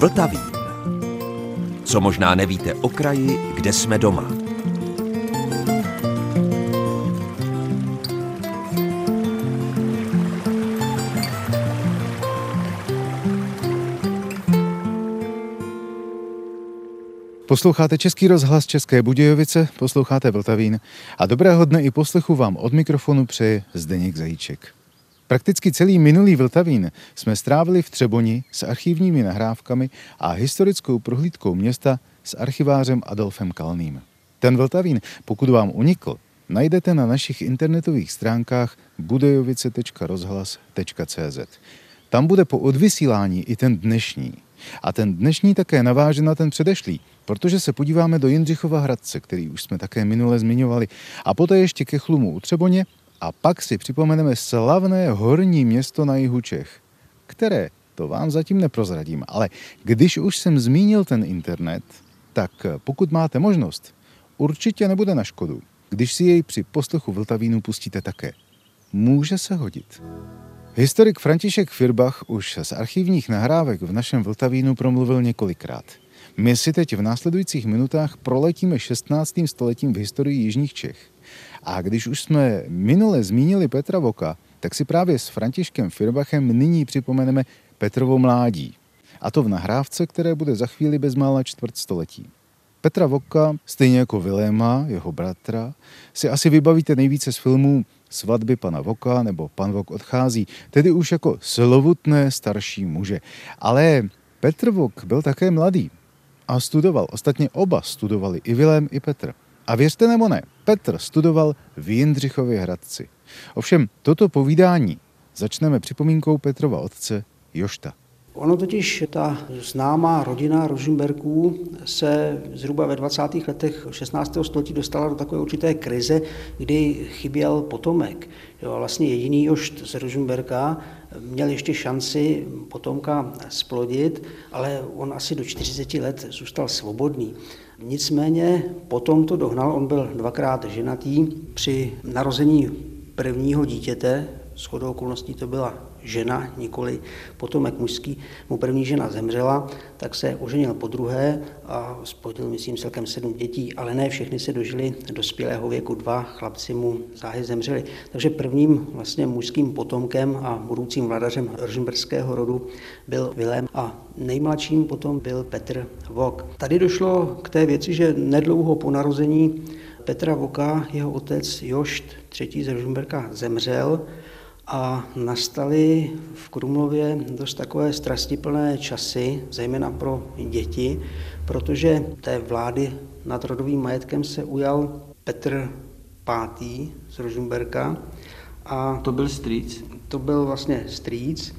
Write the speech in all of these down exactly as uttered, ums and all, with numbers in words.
Vltavín. Co možná nevíte o kraji, kde jsme doma. Posloucháte Český rozhlas České Budějovice, posloucháte Vltavín a dobrého dne i poslechu vám od mikrofonu přeje Zdeněk Zajíček. Prakticky celý minulý Vltavín jsme strávili v Třeboni s archivními nahrávkami a historickou prohlídkou města s archivářem Adolfem Kalným. Ten Vltavín, pokud vám unikl, najdete na našich internetových stránkách budějovice tečka rozhlas tečka cé zet. Tam bude po odvysílání i ten dnešní. A ten dnešní také naváže na ten předešlý, protože se podíváme do Jindřichova Hradce, který už jsme také minule zmiňovali, a poté ještě ke Chlumu u Třeboně a pak si připomeneme slavné horní město na jihu Čech, které, to vám zatím neprozradím, ale když už jsem zmínil ten internet, tak pokud máte možnost, určitě nebude na škodu, když si jej při poslechu Vltavínu pustíte také. Může se hodit. Historik František Firbach už z archivních nahrávek v našem Vltavínu promluvil několikrát. My si teď v následujících minutách proletíme šestnáctým stoletím v historii jižních Čech. A když už jsme minule zmínili Petra Voka, tak si právě s Františkem Firbachem nyní připomeneme Petrovo mládí. A to v nahrávce, které bude za chvíli bezmála čtvrt století. Petra Voka, stejně jako Viléma, jeho bratra, si asi vybavíte nejvíce z filmů Svatby pana Voka nebo Pan Vok odchází, tedy už jako slovutné starší muže. Ale Petr Vok byl také mladý a studoval. Ostatně oba studovali, i Vilém, i Petr. A věřte nebo ne, Petr studoval v Jindřichově Hradci. Ovšem, toto povídání začneme připomínkou Petrova otce Jošta. Ono totiž, ta známá rodina Rožmberků se zhruba ve dvacátých letech šestnáctého století dostala do takové určité krize, kdy chyběl potomek. Jo, vlastně jediný Jošt z Rožmberka měl ještě šanci potomka splodit, ale on asi do čtyřiceti let zůstal svobodný. Nicméně potom to dohnal, on byl dvakrát ženatý. Při narození prvního dítěte, shodou okolností to byla žena, nikoli potomek mužský, mu první žena zemřela, tak se oženil podruhé a zplodil, myslím, celkem sedm dětí, ale ne všechny se dožili dospělého věku, dva chlapci mu záhy zemřeli. Takže prvním vlastně mužským potomkem a budoucím vladařem rožmberského rodu byl Vilém a nejmladším potom byl Petr Vok. Tady došlo k té věci, že nedlouho po narození Petra Voka jeho otec Jošt třetí z Rožmberka zemřel, a nastaly v Krumlově dost takové strastiplné časy, zejména pro děti, protože té vlády nad rodovým majetkem se ujal Petr pátý z Rožmberka. A to byl strýc? To byl vlastně strýc.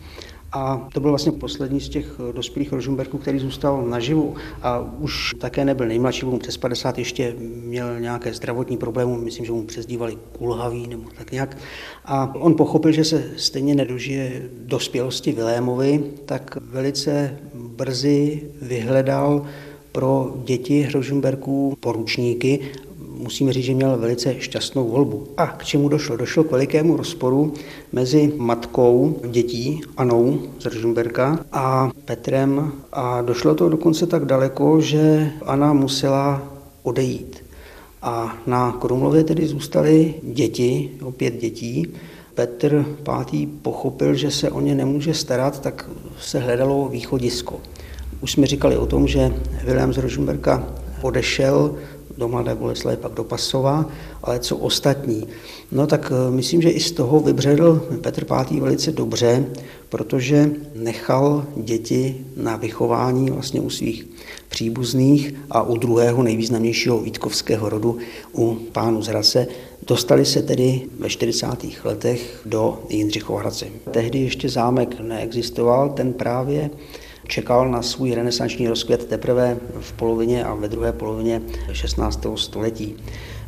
A to byl vlastně poslední z těch dospělých Rožmberků, který zůstal naživu. A už také nebyl nejmladší, mu přes padesát, ještě měl nějaké zdravotní problémy, myslím, že mu přezdívali kulhavý nebo tak nějak. A on pochopil, že se stejně nedožije dospělosti Vilémovi, tak velice brzy vyhledal pro děti Rožmberků poručníky. Musíme říct, že měl velice šťastnou volbu. A k čemu došlo? Došlo k velikému rozporu mezi matkou dětí, Anou z Rožmberka, a Petrem. A došlo to dokonce tak daleko, že Anna musela odejít. A na Krumlově tedy zůstaly děti, opět dětí. Petr pátý pochopil, že se o ně nemůže starat, tak se hledalo východisko. Už jsme říkali o tom, že Vilém z Rožmberka odešel do Mladé Boleslavi, pak do Pasova, ale co ostatní? No tak myslím, že i z toho vybředl Petr pátý velice dobře, protože nechal děti na vychování vlastně u svých příbuzných a u druhého nejvýznamnějšího vítkovského rodu, u pánů z Hradce. Dostali se tedy ve čtyřicátých letech do Jindřichova Hradce. Tehdy ještě zámek neexistoval, ten právě čekal na svůj renesanční rozkvět teprve v polovině a ve druhé polovině šestnáctého století.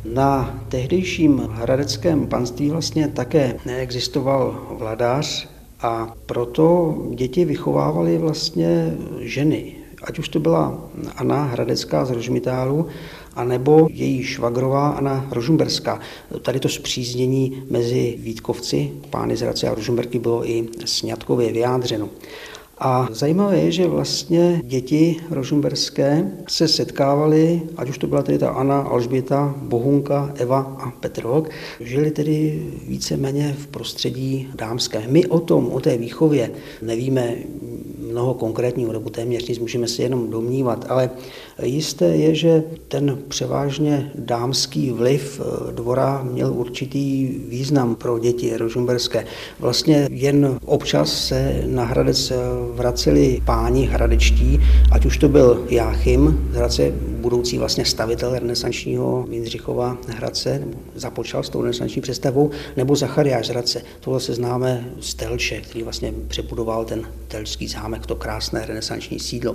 Na tehdejším hradeckém panství vlastně také neexistoval vladař a proto děti vychovávaly vlastně ženy. Ať už to byla Anna Hradecká z Rožmitálu, anebo její švagrová Anna Rožmberská. Tady to spříznění mezi Vítkovci, pány z Hradce a Rožmberky bylo i sňatkově vyjádřeno. A zajímavé je, že vlastně děti rožmberské se setkávaly, ať už to byla tedy ta Anna, Alžběta, Bohunka, Eva a Petr, žili tedy víceméně v prostředí dámském. My o tom, o té výchově nevíme mnoho konkrétního, nebo téměř nic, můžeme si jenom domnívat, ale jisté je, že ten převážně dámský vliv dvora měl určitý význam pro děti rožmberské. Vlastně jen občas se na Hradec vraceli páni hradečtí, ať už to byl Jáchym z Hradce, budoucí vlastně stavitel renesančního Jindřichova Hradce, nebo započal s tou renesanční přestavou, nebo Zachariáš z Hradce. Tohle se známe z Telče, který vlastně přebudoval ten telčský zámek, to krásné renesanční sídlo.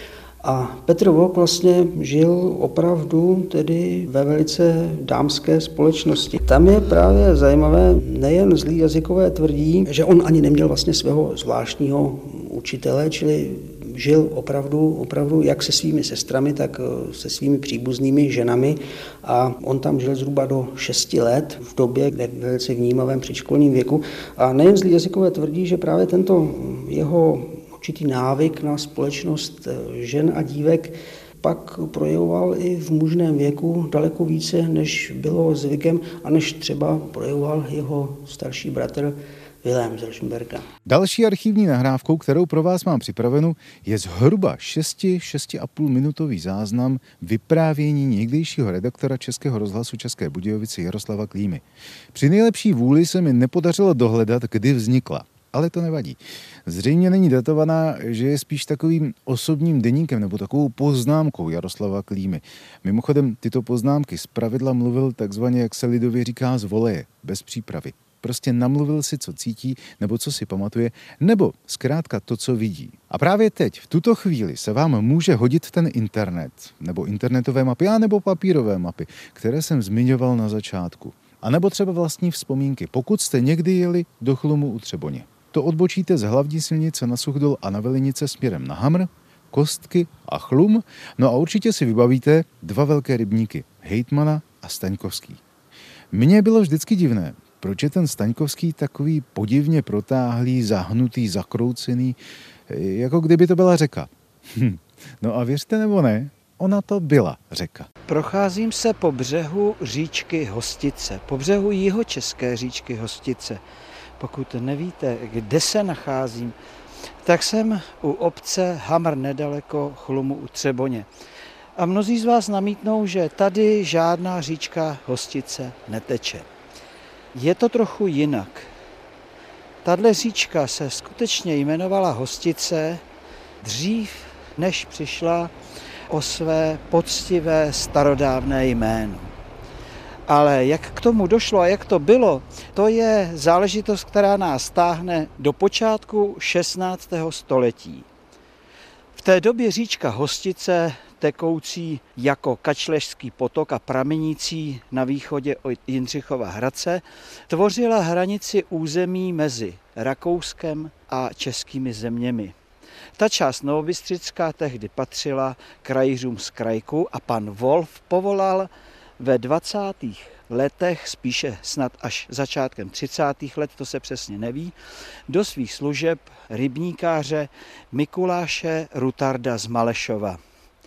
A Petr Vok vlastně žil opravdu tedy ve velice dámské společnosti. Tam je právě zajímavé nejen zlý jazykové tvrdí, že on ani neměl vlastně svého zvláštního učitele, čili žil opravdu, opravdu jak se svými sestrami, tak se svými příbuznými ženami a on tam žil zhruba do šesti let v době, kde v velice vnímavém předškolním věku. A nejen zlý jazykové tvrdí, že právě tento jeho určitý návyk na společnost žen a dívek pak projevoval i v mužném věku daleko více, než bylo zvykem a než třeba projevoval jeho starší bratr Vilém z Rožmberka. Další archivní nahrávkou, kterou pro vás mám připravenou, je zhruba šesti, šesti a půl minutový záznam vyprávění někdejšího redaktora Českého rozhlasu České Budějovice Jaroslava Klímy. Při nejlepší vůli se mi nepodařilo dohledat, kdy vznikla. Ale to nevadí. Zřejmě není datovaná, že je spíš takovým osobním deníkem nebo takovou poznámkou Jaroslava Klímy. Mimochodem, tyto poznámky zpravidla mluvil takzvaně, jak se lidově říká, z voleje, bez přípravy. Prostě namluvil si, co cítí, nebo co si pamatuje, nebo zkrátka to, co vidí. A právě teď, v tuto chvíli, se vám může hodit ten internet, nebo internetové mapy, a nebo papírové mapy, které jsem zmiňoval na začátku. A nebo třeba vlastní vzpomínky, pokud jste někdy jeli do Chlumu u Třeboně. To odbočíte z hlavní silnice na Suchdol a na Velinice směrem na Hamr, Kostky a Chlum, no a určitě si vybavíte dva velké rybníky, Hejtmana a Staňkovský. Mně bylo vždycky divné, proč je ten Staňkovský takový podivně protáhlý, zahnutý, zakroucený, jako kdyby to byla řeka. Hm. No a věřte nebo ne, ona to byla řeka. Procházím se po břehu říčky Hostice, po břehu jihočeské říčky Hostice. Pokud nevíte, kde se nacházím, tak jsem u obce Hamr nedaleko Chlumu u Třeboně. A mnozí z vás namítnou, že tady žádná říčka Hostice neteče. Je to trochu jinak. Tahle říčka se skutečně jmenovala Hostice dřív, než přišla o své poctivé starodávné jméno. Ale jak k tomu došlo a jak to bylo, to je záležitost, která nás táhne do počátku šestnáctého století. V té době říčka Hostice, tekoucí jako Kačleřský potok a pramenící na východě od Jindřichova Hradce, tvořila hranici území mezi Rakouskem a českými zeměmi. Ta část Novobystřická tehdy patřila krajům z Krajku a pan Wolf povolal ve dvacátých letech, spíše snad až začátkem třicátých let, to se přesně neví, do svých služeb rybníkáře Mikuláše Rutarda z Malešova.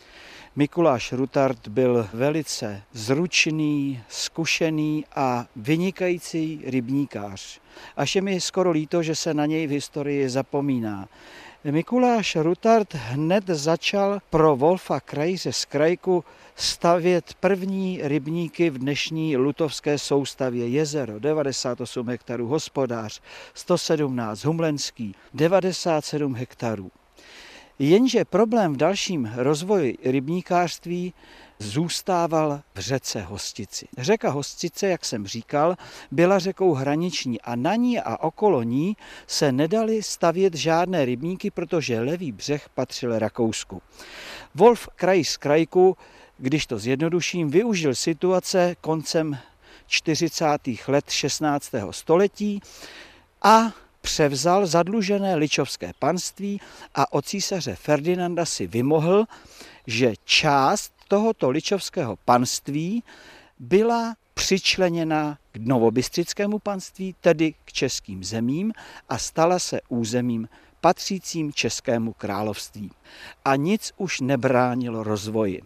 Mikuláš Rutard byl velice zručný, zkušený a vynikající rybníkář. Až je mi skoro líto, že se na něj v historii zapomíná. Mikuláš Rutard hned začal pro Wolfa Krajře z Krajku stavět první rybníky v dnešní lutovské soustavě. Jezero devadesát osm hektarů, Hospodář sto sedmnáct, Humlenský devadesát sedm hektarů. Jenže problém v dalším rozvoji rybníkářství zůstával v řece Hostici. Řeka Hostice, jak jsem říkal, byla řekou hraniční a na ní a okolo ní se nedaly stavět žádné rybníky, protože levý břeh patřil Rakousku. Wolf Krajž z Krajku, když to zjednoduším, využil situace koncem čtyřicátých let šestnáctého století a převzal zadlužené ličovské panství a od císaře Ferdinanda si vymohl, že část tohoto ličovského panství byla přičleněna k novobystřickému panství, tedy k českým zemím, a stala se územím patřícím Českému království. A nic už nebránilo rozvoji.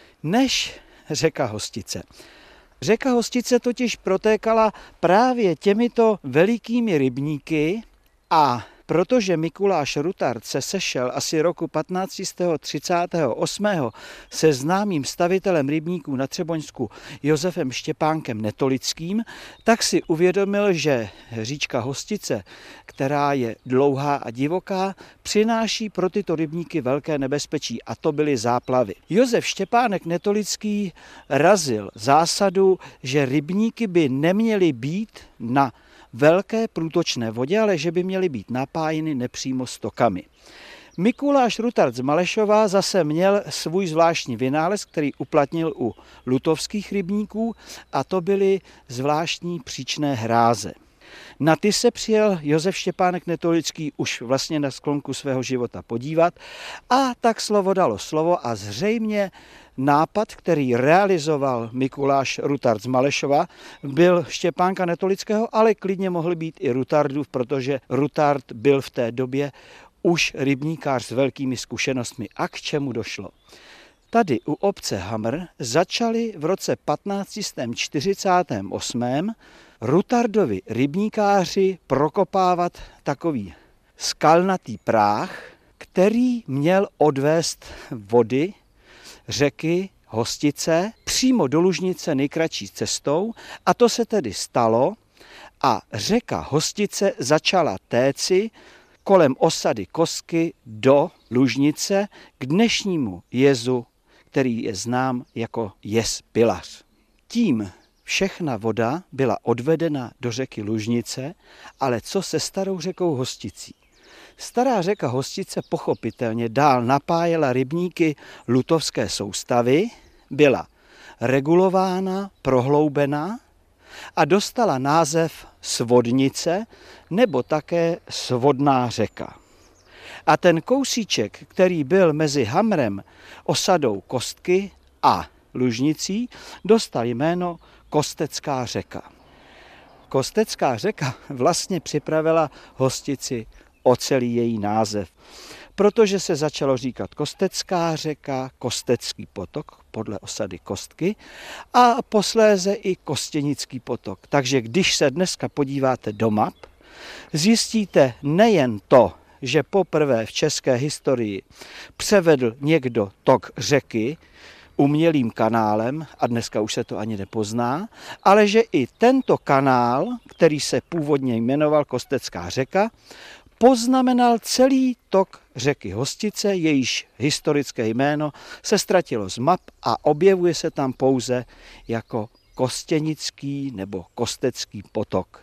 Než řeka Hostice. Řeka Hostice totiž protékala právě těmito velikými rybníky a protože Mikuláš Rutard se sešel asi roku patnáct set třicet osm se známým stavitelem rybníků na Třeboňsku Josefem Štěpánkem Netolickým, tak si uvědomil, že říčka Hostice, která je dlouhá a divoká, přináší pro tyto rybníky velké nebezpečí, a to byly záplavy. Josef Štěpánek Netolický razil zásadu, že rybníky by neměly být na velké průtočné vodě, ale že by měly být napájeny nepřímo stokami. Mikuláš Rutard z Malešova zase měl svůj zvláštní vynález, který uplatnil u lutovských rybníků, a to byly zvláštní příčné hráze. Na ty se přijel Josef Štěpánek Netolický už vlastně na sklonku svého života podívat, a tak slovo dalo slovo a zřejmě nápad, který realizoval Mikuláš Rutard z Malešova, byl Štěpánka Netolického, ale klidně mohl být i Rutardův, protože Rutard byl v té době už rybníkář s velkými zkušenostmi. A k čemu došlo? Tady u obce Hamr začali v roce patnáct set čtyřicet osm Rutardovi rybníkáři prokopávat takový skalnatý práh, který měl odvést vody řeky Hostice přímo do Lužnice nejkratší cestou, a to se tedy stalo a řeka Hostice začala téci kolem osady Kostky do Lužnice k dnešnímu jezu, který je znám jako jez Pilař. Tím všechna voda byla odvedena do řeky Lužnice, ale co se starou řekou Hosticí? Stará řeka Hostice pochopitelně dál napájela rybníky lutovské soustavy, byla regulována, prohloubená a dostala název Svodnice nebo také Svodná řeka. A ten kousíček, který byl mezi Hamrem, osadou Kostky a Lužnicí, dostal jméno Kostecká řeka. Kostecká řeka vlastně připravila Hostici o celý její název, protože se začalo říkat Kostecká řeka, Kostecký potok podle osady Kostky a posléze i Kostěnický potok. Takže když se dneska podíváte do map, zjistíte nejen to, že poprvé v české historii převedl někdo tok řeky umělým kanálem, a dneska už se to ani nepozná, ale že i tento kanál, který se původně jmenoval Kostecká řeka, poznamenal celý tok řeky Hostice, jejíž historické jméno se ztratilo z map a objevuje se tam pouze jako Kostěnický nebo Kostecký potok.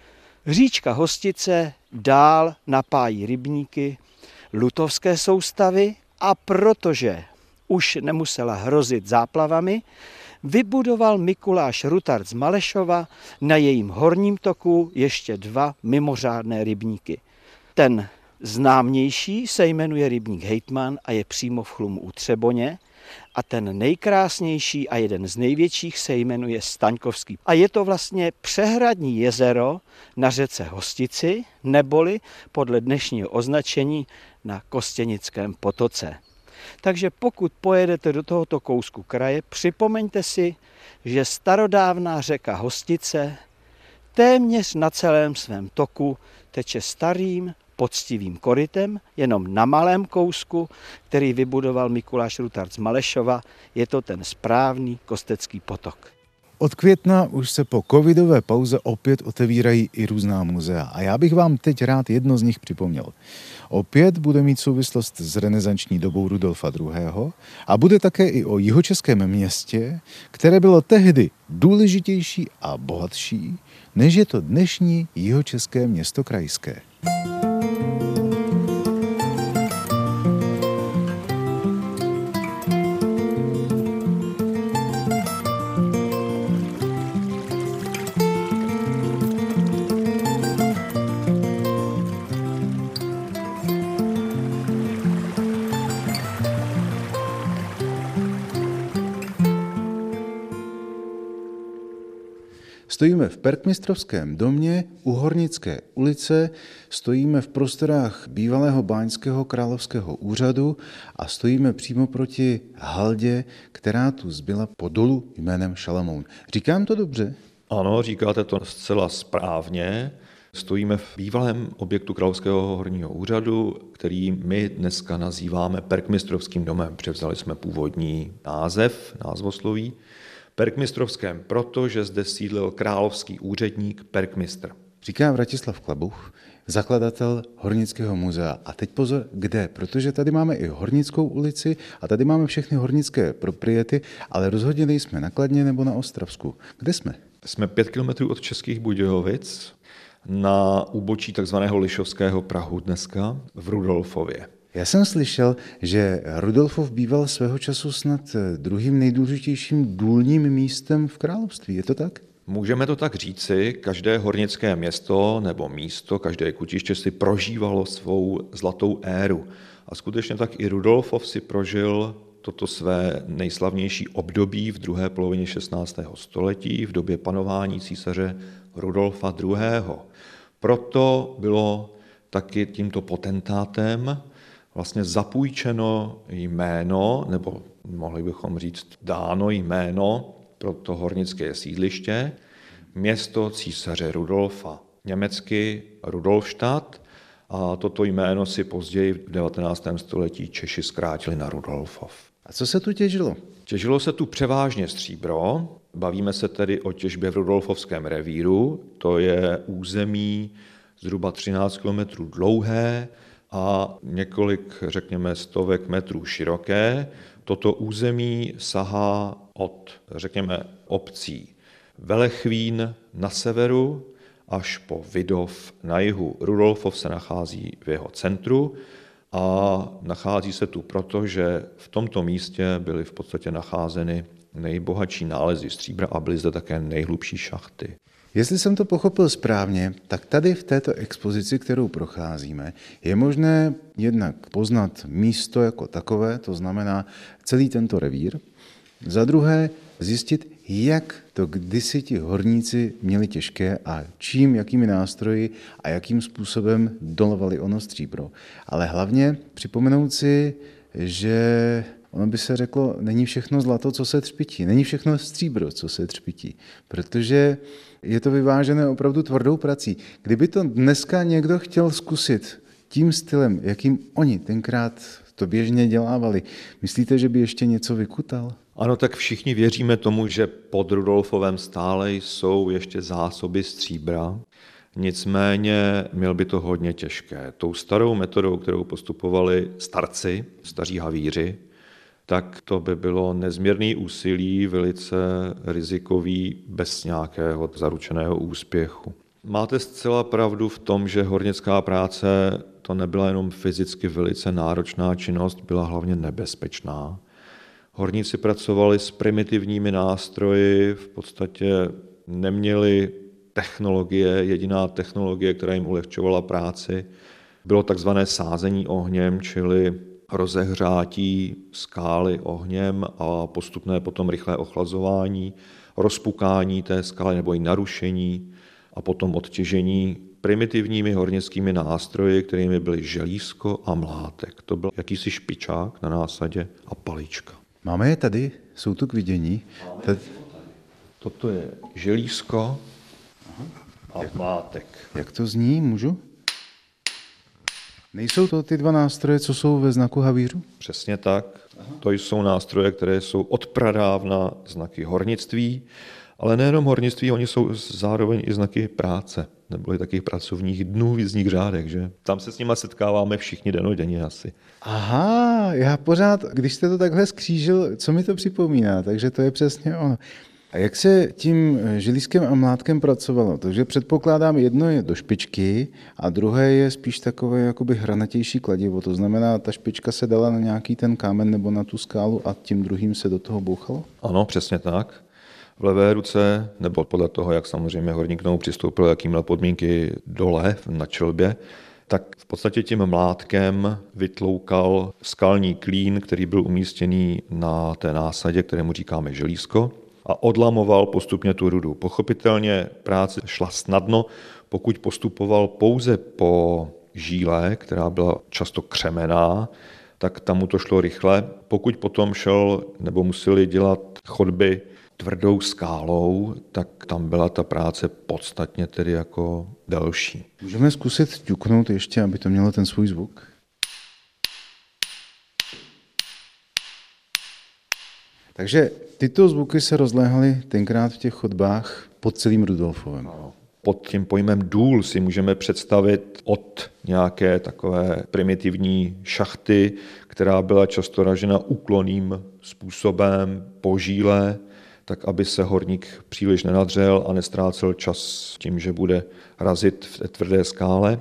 Říčka Hostice dál napájí rybníky lutovské soustavy a protože už nemusela hrozit záplavami, vybudoval Mikuláš Rutard z Malešova na jejím horním toku ještě dva mimořádné rybníky. Ten známější se jmenuje rybník Hejtman a je přímo v Chlumu u Třeboně a ten nejkrásnější a jeden z největších se jmenuje Staňkovský. A je to vlastně přehradní jezero na řece Hostici, neboli podle dnešního označení na Kostěnickém potoce. Takže pokud pojedete do tohoto kousku kraje, připomeňte si, že starodávná řeka Hostice téměř na celém svém toku teče starým poctivým korytem, jenom na malém kousku, který vybudoval Mikuláš Rutard z Malešova, je to ten správný Kostecký potok. Od května už se po covidové pauze opět otevírají i různá muzea a já bych vám teď rád jedno z nich připomněl. Opět bude mít souvislost s renesanční dobou Rudolfa druhého. a bude také i o jihočeském městě, které bylo tehdy důležitější a bohatší, než je to dnešní jihočeské město krajské. Stojíme v Perkmistrovském domě u Hornické ulice, stojíme v prostorách bývalého báňského královského úřadu a stojíme přímo proti haldě, která tu zbyla po dolu jménem Šalamoun. Říkám to dobře? Ano, říkáte to zcela správně. Stojíme v bývalém objektu Královského horního úřadu, který my dneska nazýváme Perkmistrovským domem. Převzali jsme původní název, názvosloví. Perkmistrovském, protože zde sídlil královský úředník Perkmistr. Říká Vratislav Klabuch, zakladatel Hornického muzea. A teď pozor, kde? Protože tady máme i Hornickou ulici a tady máme všechny hornické propriety, ale rozhodně nejsme na Kladně nebo na Ostravsku. Kde jsme? Jsme pět kilometrů od Českých Budějovic na úbočí takzvaného Lišovského prahu dneska v Rudolfově. Já jsem slyšel, že Rudolfov býval svého času snad druhým nejdůležitějším důlním místem v království. Je to tak? Můžeme to tak říci, každé hornické město nebo místo, každé kutiště si prožívalo svou zlatou éru. A skutečně tak i Rudolfov si prožil toto své nejslavnější období v druhé polovině šestnáctého století v době panování císaře Rudolfa druhého. Proto bylo taky tímto potentátem vlastně zapůjčeno jméno, nebo mohli bychom říct dáno jméno pro to hornické sídliště, město císaře Rudolfa, německy Rudolstadt, a toto jméno si později v devatenáctém století Češi zkrátili na Rudolfov. A co se tu těžilo? Těžilo se tu převážně stříbro, bavíme se tedy o těžbě v Rudolfovském revíru, to je území zhruba třináct kilometrů dlouhé a několik, řekněme, stovek metrů široké. Toto území sahá od, řekněme, obcí Velechvín na severu až po Vidov na jihu. Rudolfov se nachází v jeho centru a nachází se tu proto, že v tomto místě byly v podstatě nacházeny nejbohatší nálezy stříbra a byly zde také nejhlubší šachty. Jestli jsem to pochopil správně, tak tady v této expozici, kterou procházíme, je možné jednak poznat místo jako takové, to znamená celý tento revír, za druhé zjistit, jak to kdysi ti horníci měli těžké a čím, jakými nástroji a jakým způsobem dolovali ono stříbro. Ale hlavně připomenout si, že ono by se řeklo, není všechno zlato, co se třpití, není všechno stříbro, co se třpití, protože je to vyvážené opravdu tvrdou prací. Kdyby to dneska někdo chtěl zkusit tím stylem, jakým oni tenkrát to běžně dělávali, myslíte, že by ještě něco vykutal? Ano, tak všichni věříme tomu, že pod Rudolfovem stále jsou ještě zásoby stříbra, nicméně měl by to hodně těžké. Tou starou metodou, kterou postupovali starci, staří havíři, tak to by bylo nezměrný úsilí, velice rizikový, bez nějakého zaručeného úspěchu. Máte zcela pravdu v tom, že hornická práce to nebyla jenom fyzicky velice náročná činnost, byla hlavně nebezpečná. Horníci pracovali s primitivními nástroji, v podstatě neměli technologie, jediná technologie, která jim ulehčovala práci, bylo takzvané sázení ohněm, čili rozehřátí skály ohněm a postupné potom rychlé ochlazování, rozpukání té skály nebo i narušení a potom odtěžení primitivními hornickými nástroji, kterými byly želízko a mlátek. To byl jakýsi špičák na násadě a palička. Máme je tady, jsou tu k vidění. Tady... Toto je želízko a mlátek. Jak to zní, můžu? Nejsou to ty dva nástroje, co jsou ve znaku havířů? Přesně tak. Aha. To jsou nástroje, které jsou od pradávna znaky hornictví, ale nejenom hornictví, oni jsou zároveň i znaky práce, neboli takých pracovních dnů, význích řádek, že? Tam se s nima setkáváme všichni dennodenně asi. Aha, já pořád, když jste to takhle skřížil, co mi to připomíná, takže to je přesně ono. A jak se tím želízkem a mlátkem pracovalo? Takže předpokládám, jedno je do špičky a druhé je spíš takové jakoby hranatější kladivo. To znamená, ta špička se dala na nějaký ten kámen nebo na tu skálu a tím druhým se do toho bouchalo? Ano, přesně tak. V levé ruce, nebo podle toho, jak samozřejmě horník k tomu přistoupil, jaký měl podmínky dole na čelbě, tak v podstatě tím mlátkem vytloukal skalní klín, který byl umístěný na té násadě, kterému říkáme želízko. a odlamoval postupně tu rudu. Pochopitelně práce šla snadno, pokud postupoval pouze po žíle, která byla často křemená, tak tam mu to šlo rychle. Pokud potom šel nebo museli dělat chodby tvrdou skálou, tak tam byla ta práce podstatně tedy jako delší. Můžeme zkusit ťuknout ještě, aby to mělo ten svůj zvuk? Takže tyto zvuky se rozléhaly tenkrát v těch chodbách pod celým Rudolfovem. Pod tím pojmem důl si můžeme představit od nějaké takové primitivní šachty, která byla často ražena úklonným způsobem po žíle, tak aby se horník příliš nenadřel a nestrácel čas tím, že bude razit v té tvrdé skále,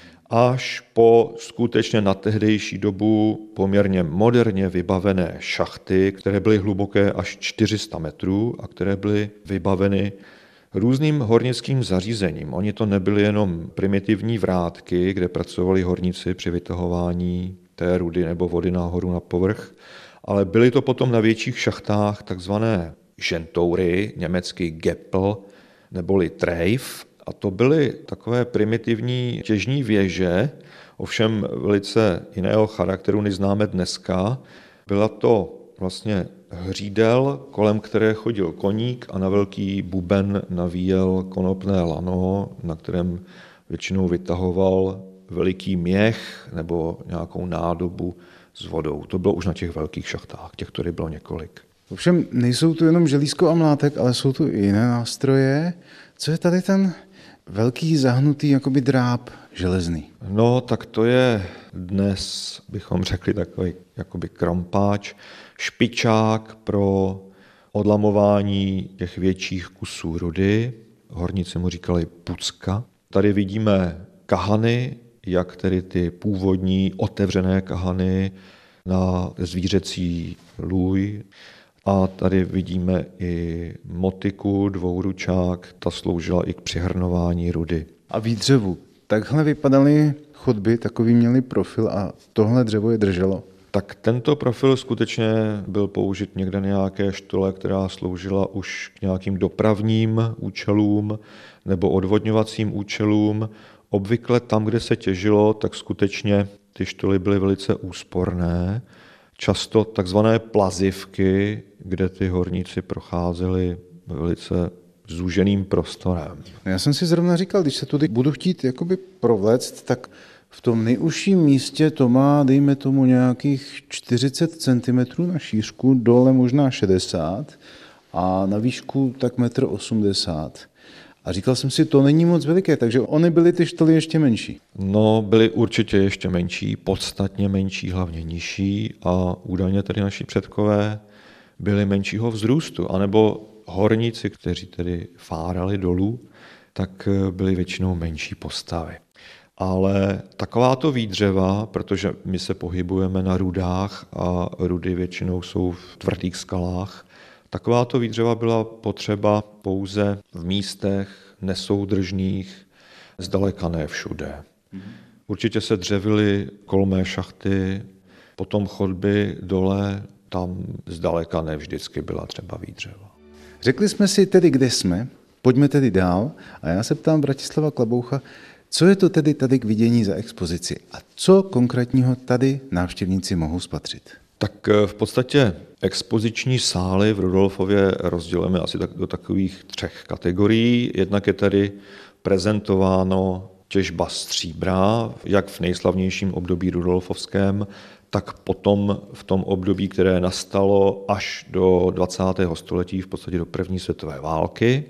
až po skutečně na tehdejší dobu poměrně moderně vybavené šachty, které byly hluboké až čtyři sta metrů a které byly vybaveny různým hornickým zařízením. Oni to nebyly jenom primitivní vrátky, kde pracovali horníci při vytahování té rudy nebo vody nahoru na povrch, ale byly to potom na větších šachtách takzvané žentoury, německý Geppel neboli Treif, a to byly takové primitivní těžní věže, ovšem velice jiného charakteru, než známe dneska. Byla to vlastně hřídel, kolem které chodil koník a na velký buben navíjel konopné lano, na kterém většinou vytahoval veliký měch nebo nějakou nádobu s vodou. To bylo už na těch velkých šachtách, těch tady bylo několik. Ovšem nejsou tu jenom želízko a mlátek, ale jsou tu i jiné nástroje. Co je tady ten velký zahnutý jakoby dráb železný? No, tak to je dnes, bychom řekli, takový jakoby krompáč, špičák pro odlamování těch větších kusů rudy. Horníci mu říkali pucka. Tady vidíme kahany, jak tedy ty původní otevřené kahany na zvířecí lůj. A tady vidíme i motiku, dvouručák, ta sloužila i k přihrnování rudy. A výdřevu. Takhle vypadaly chodby, takový měli profil a tohle dřevo je drželo. Tak tento profil skutečně byl použit někde na nějaké štole, která sloužila už k nějakým dopravním účelům nebo odvodňovacím účelům. Obvykle tam, kde se těžilo, tak skutečně ty štoly byly velice úsporné. Často takzvané plazivky, kde ty horníci procházeli velice zúženým prostorem. Já jsem si zrovna říkal, když se tudy budu chtít jakoby provléct, tak v tom nejužším místě to má, dejme tomu, nějakých čtyřicet centimetrů na šířku, dole možná šedesát a na výšku tak metr osmdesát. A říkal jsem si, to není moc veliké, takže ony byly ty štoly ještě menší. No, byly určitě ještě menší, podstatně menší, hlavně nižší a údajně tedy naši předkové byli menšího vzrůstu, anebo horníci, kteří tedy fárali dolů, tak byli většinou menší postavy. Ale takováto výdřeva, protože my se pohybujeme na rudách a rudy většinou jsou v tvrdých skalách, takováto výdřeva byla potřeba pouze v místech nesoudržných, zdaleka ne všude. Určitě se dřevily kolmé šachty, potom chodby dole, tam zdaleka ne vždycky byla třeba výdřeva. Řekli jsme si tedy, kde jsme, pojďme tedy dál a já se ptám Bratislava Klaboucha, co je to tedy tady k vidění za expozici a co konkrétního tady návštěvníci mohou spatřit? Tak v podstatě expoziční sály v Rudolfově rozdělíme asi tak do takových třech kategorií. Jednak je tady prezentováno těžba stříbra, jak v nejslavnějším období rudolfovském, tak potom v tom období, které nastalo až do dvacátého století, v podstatě do první světové války.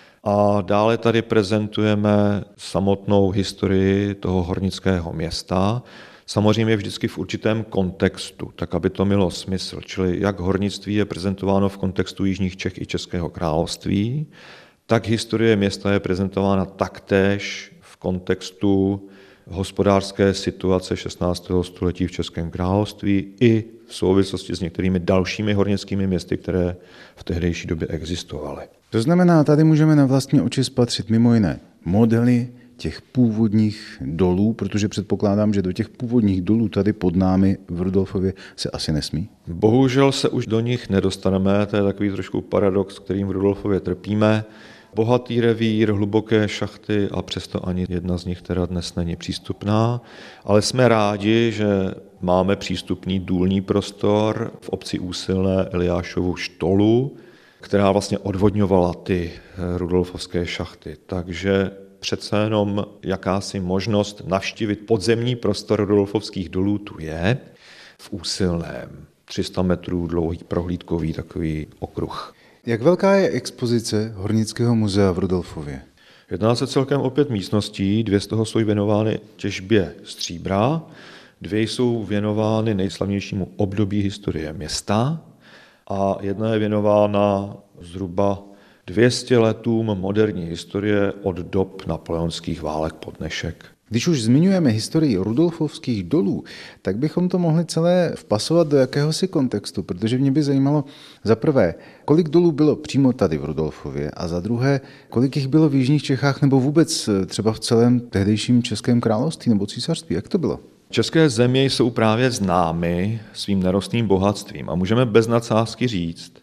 A dále tady prezentujeme samotnou historii toho hornického města, samozřejmě vždycky v určitém kontextu, tak aby to mělo smysl. Čili jak hornictví je prezentováno v kontextu jižních Čech i Českého království, tak historie města je prezentována taktéž v kontextu hospodářské situace šestnáctého století v Českém království i v souvislosti s některými dalšími hornickými městy, které v tehdejší době existovaly. To znamená, tady můžeme na vlastní oči spatřit mimo jiné modely těch původních dolů, protože předpokládám, že do těch původních dolů tady pod námi v Rudolfově se asi nesmí? Bohužel se už do nich nedostaneme, to je takový trošku paradox, kterým v Rudolfově trpíme. Bohatý revír, hluboké šachty a přesto ani jedna z nich teda dnes není přístupná, ale jsme rádi, že máme přístupný důlní prostor v obci Úsilné Eliášovu štolu, která vlastně odvodňovala ty rudolfovské šachty. Takže přece jenom jakási možnost navštívit podzemní prostor rudolfovských dolů tu je v Úsilném. tři sta metrů dlouhý prohlídkový takový okruh. Jak velká je expozice Hornického muzea v Rudolfově? Jedná se celkem o pět místností, dvě z toho jsou věnovány těžbě stříbra, dvě jsou věnovány nejslavnějšímu období historie města a jedna je věnována zhruba dvě stě letům moderní historie od dob napoleonských válek po dnešek. Když už zmiňujeme historii rudolfovských dolů, tak bychom to mohli celé vpasovat do jakéhosi kontextu, protože mě by zajímalo za prvé, kolik dolů bylo přímo tady v Rudolfově a za druhé, kolik jich bylo v jižních Čechách nebo vůbec třeba v celém tehdejším Českém království nebo císařství. Jak to bylo? České země jsou právě známy svým nerostným bohatstvím a můžeme bez nadsázky říct,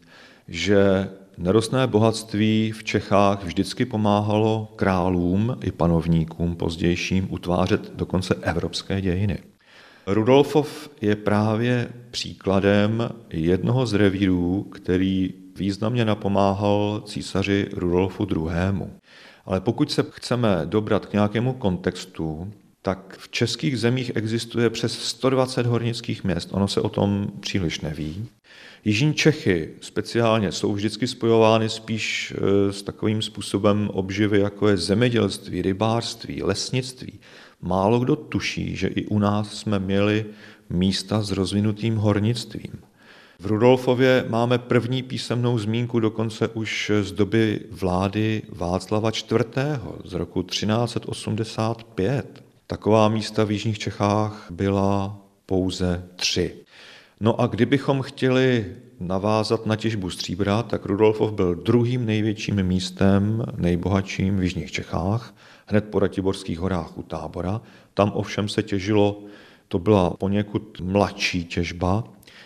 že nerostné bohatství v Čechách vždycky pomáhalo králům i panovníkům pozdějším utvářet dokonce evropské dějiny. Rudolfov je právě příkladem jednoho z revírů, který významně napomáhal císaři Rudolfu druhému. Ale pokud se chceme dobrat k nějakému kontextu, tak v českých zemích existuje přes sto dvacet hornických měst. Ono se o tom příliš neví. Jižní Čechy speciálně jsou vždycky spojovány spíš s takovým způsobem obživy, jako je zemědělství, rybářství, lesnictví. Málo kdo tuší, že i u nás jsme měli místa s rozvinutým hornictvím. V Rudolfově máme první písemnou zmínku dokonce už z doby vlády Václava čtvrtého z roku třináct set osmdesát pět. Taková místa v jižních Čechách byla pouze tři. No a kdybychom chtěli navázat na těžbu stříbra, tak Rudolfov byl druhým největším místem, nejbohatším v jižních Čechách, hned po Ratiborských horách u Tábora. Tam ovšem se těžilo, to byla poněkud mladší těžba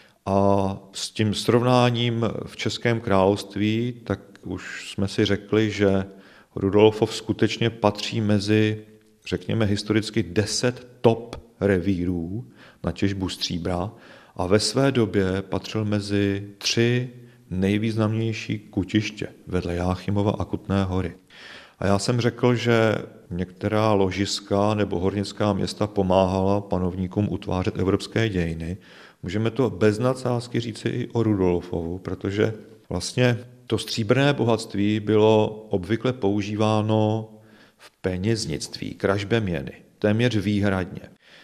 a s tím srovnáním v Českém království, tak už jsme si řekli, že Rudolfov skutečně patří mezi, řekněme historicky, deset top revírů na těžbu stříbra, a ve své době patřil mezi tři nejvýznamnější kutiště vedle Jáchymova a Kutné Hory. A já jsem řekl, že některá ložiska nebo hornická města pomáhala panovníkům utvářet evropské dějiny. Můžeme to bez nadsázky říci i o Rudolfovu, protože vlastně to stříbrné bohatství bylo obvykle používáno v peněznictví, kražbě měny, téměř výhradně.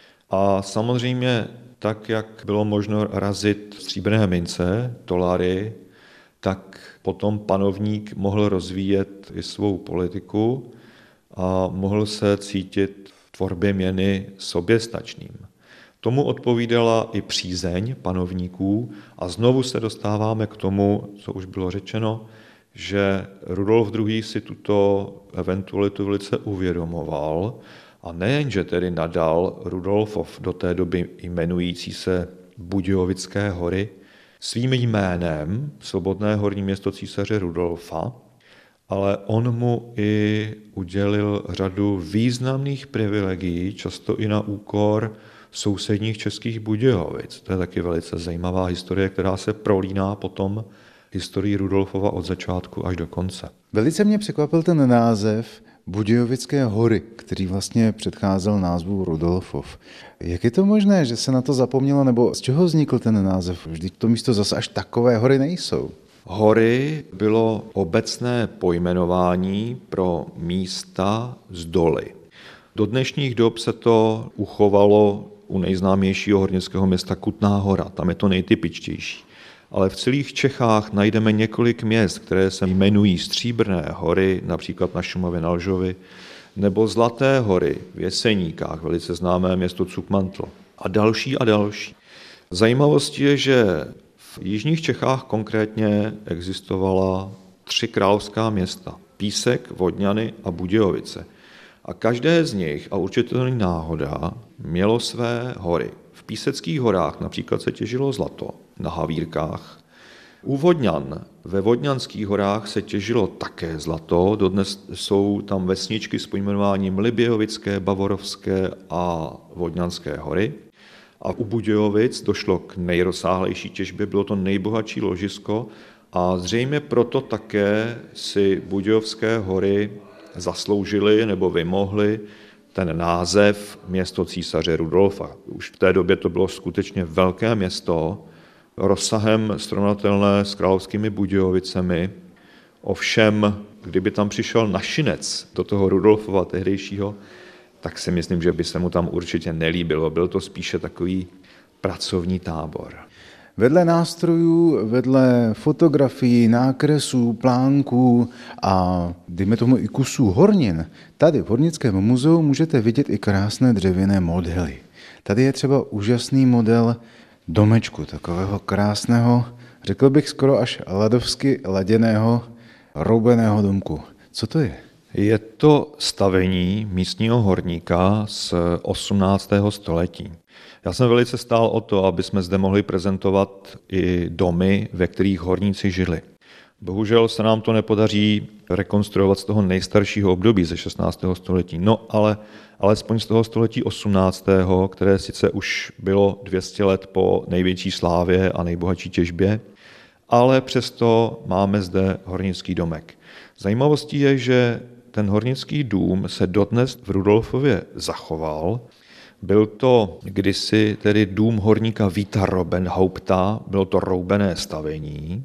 A samozřejmě tak, jak bylo možno razit stříbrné mince, dolary, tak potom panovník mohl rozvíjet i svou politiku a mohl se cítit v tvorbě měny soběstačným. Tomu odpovídala i přízeň panovníků a znovu se dostáváme k tomu, co už bylo řečeno, že Rudolf druhý. Si tuto eventualitu velice uvědomoval. A nejenže tedy nadal Rudolfov do té doby jmenující se Budějovické hory svým jménem svobodné horní město císaře Rudolfa, ale on mu i udělil řadu významných privilegií, často i na úkor sousedních českých Budějovic. To je taky velice zajímavá historie, která se prolíná potom historii Rudolfova od začátku až do konce. Velice mě překvapil ten název Budějovické hory, který vlastně předcházel názvu Rudolfov. Jak je to možné, že se na to zapomnělo, nebo z čeho vznikl ten název? Vždyť to místo zase až takové hory nejsou. Hory bylo obecné pojmenování pro místa z doly. Do dnešních dob se to uchovalo u nejznámějšího hornického města Kutná Hora, tam je to nejtypičtější. Ale v celých Čechách najdeme několik měst, které se jmenují Stříbrné hory, například na Šumavě na Lžovi, nebo Zlaté hory v Jeseníkách, velice známé město Cukmantl, a další a další. Zajímavostí je, že v jižních Čechách konkrétně existovala tři královská města, Písek, Vodňany a Budějovice. A každé z nich, a určitě to není náhoda, mělo své hory. V Píseckých horách například se těžilo zlato, na Havírkách. U Vodňan, ve Vodňanských horách se těžilo také zlato, dodnes jsou tam vesničky s pojmenováním Libějovické, Bavorovské a Vodňanské hory. A u Budějovic došlo k nejrozsáhlejší těžbě, bylo to nejbohatší ložisko a zřejmě proto také si Budějovské hory zasloužily nebo vymohly ten název město císaře Rudolfa. Už v té době to bylo skutečně velké město, rozsahem srovnatelné s královskými Budějovicemi. Ovšem, kdyby tam přišel našinec do toho Rudolfova tehdejšího, tak si myslím, že by se mu tam určitě nelíbilo. Byl to spíše takový pracovní tábor. Vedle nástrojů, vedle fotografií, nákresů, plánků a dejme tomu i kusů hornin, tady v Hornickém muzeu můžete vidět i krásné dřevěné modely. Tady je třeba úžasný model domečku, takového krásného, řekl bych skoro až ladovsky laděného, roubeného domku. Co to je? Je to stavení místního horníka z osmnáctého století. Já jsem velice stál o to, aby jsme zde mohli prezentovat i domy, ve kterých horníci žili. Bohužel se nám to nepodaří rekonstruovat z toho nejstaršího období ze šestnáctého století. No ale alespoň z toho století osmnáctého, které sice už bylo dvě stě let po největší slávě a nejbohatší těžbě, ale přesto máme zde hornický domek. Zajímavostí je, že ten hornický dům se dodnes v Rudolfově zachoval. Byl to kdysi tedy dům horníka Víta Robenhaupta, bylo to roubené stavení.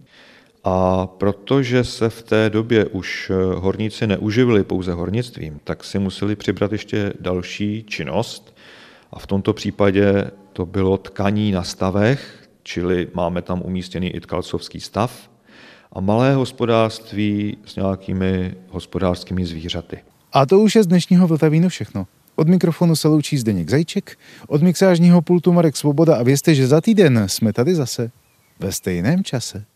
A protože se v té době už horníci neuživili pouze hornictvím, tak si museli přibrat ještě další činnost. A v tomto případě to bylo tkaní na stavech, čili máme tam umístěný i tkalcovský stav, a malé hospodářství s nějakými hospodářskými zvířaty. A to už je z dnešního Vltavínu všechno. Od mikrofonu se loučí Zdeněk Zajíček, od mixážního pultu Marek Svoboda a vězte, že za týden jsme tady zase ve stejném čase.